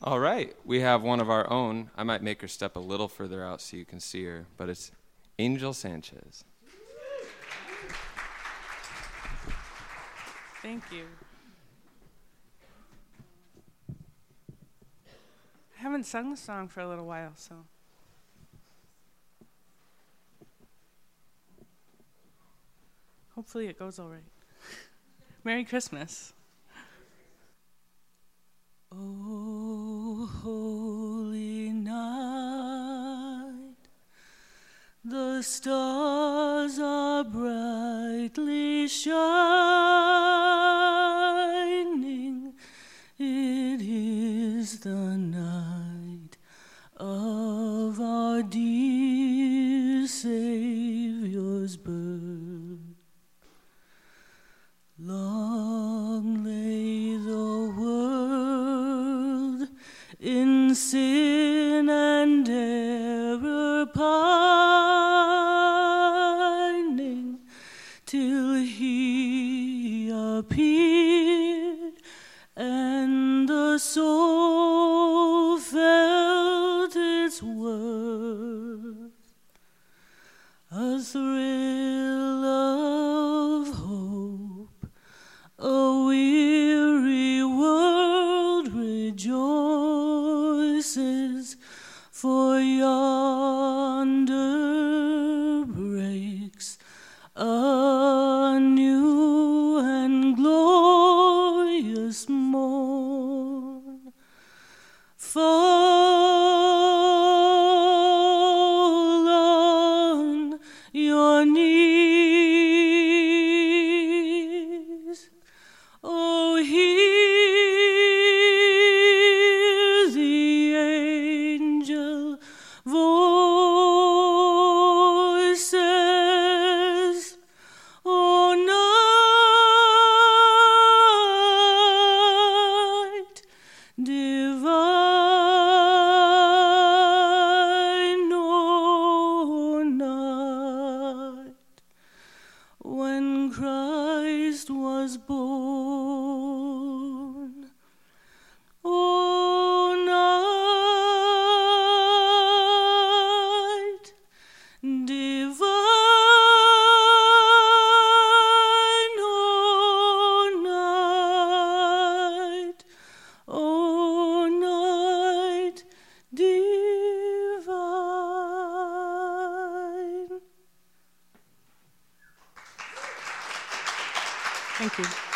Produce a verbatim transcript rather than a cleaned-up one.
All right, we have one of our own. I might make her step a little further out so you can see her, but it's Angel Sanchez. Thank you. I haven't sung the song for a little while, so. Hopefully it goes all right. Merry Christmas. Oh, holy night, the stars are brightly shining. It is the night of our dear Savior's birth. Long lay the world in sin and error pining, till he appeared and the soul felt its worth. A thrill of hope, a weary world rejoices, for yonder breaks a new and glorious morn. Fall on your knees, oh, hear the angel voices. Oh, night divine, oh, night when Christ was born. Oh, night divine, oh, night, oh, night divine. Thank you.